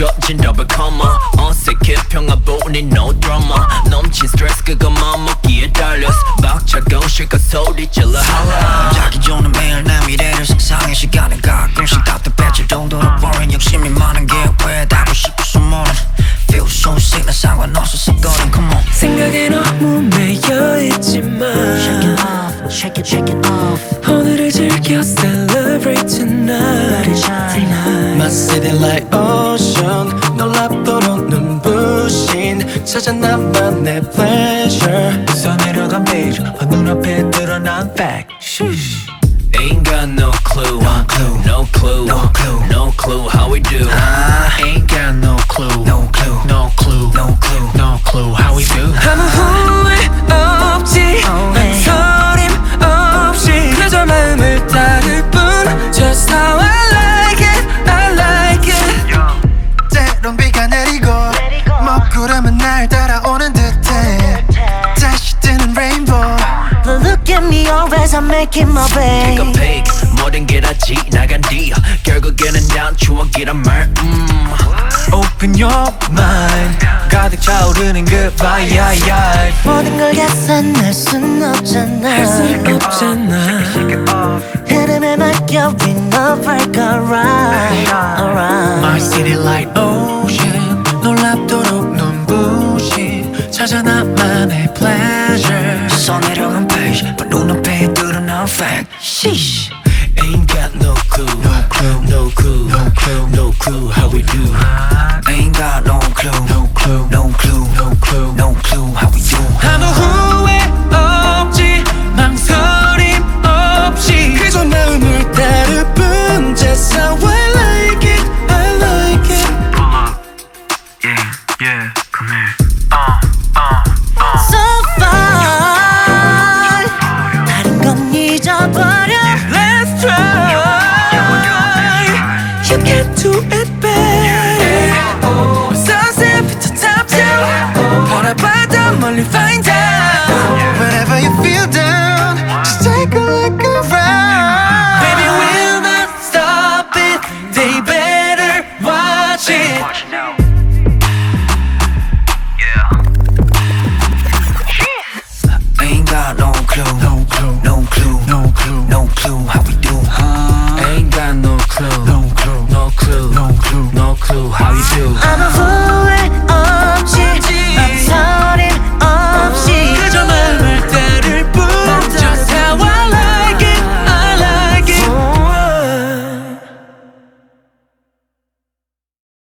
젖진 더블 커머 어색해 평화보니 no drama 넘친 스트레스 그거 맘먹기에 달렸어 벅차고 실컷 소리 질러 holla 자기 전에 매일 내 미래를 상상해 시간은 가끔씩 답답해질 정도로 boring 욕심이 많은 게 왜 답을 싶어서 모른 Feel so sick 나 상관없어 습관은 come on 생각에 너무 매여있지만 Shake it off 오늘을 즐겨 celebrate tonight My city like ocean 놀랍도록 눈부신 찾아 나만의 pleasure 써내려간 page 눈앞에 드러난 fact Ain't got no clue, no clue, No clue. no clue how we do. Ain't got no clue, No clue no clue, No clue no clue how we do. 아무 후회 없지 망설임 없이 그저 마음을 따를 뿐 Just how I like it, I like it 때론 비가 내리고 먹구름은 날 따라오는 듯해 다시 뜨는 rainbow But look at me always I'm making my Pick a way pick, 모든 게 다 지나간 뒤 결국에는 난 추억이란 말. Open your mind 가득 차오르는 그 vibe 모든 걸 계산할 순 없잖아 할 수 없잖아 흐름에 맡겨 we never got right Alright My city like ocean 놀랍도록 눈부신 찾아 나만의 pleasure 써내려간 page but 눈앞에 드러난 fact Sheesh Ain't got no clue, no clue, no clue, no clue, no clue how we do. Ain't got no clue No clue, No clue no clue. No clue how we do 아무 후회 없지 망설임 없이 그저 마음을 따를 뿐 Just how I like it, I like it Yeah, come here. So far 다른 건 잊어버려 Let's try You can do it better Sunset부터 top down 바라봐도 멀리 find out Whenever you feel down Just take a look around Baby we'll not stop it They better watch it Watch it now. Yeah. Ain't got no clue No clue, No clue no clue, No clue how we do Ain't got no clue, No clue, no clue, no clue no clue how you do. I'm a fool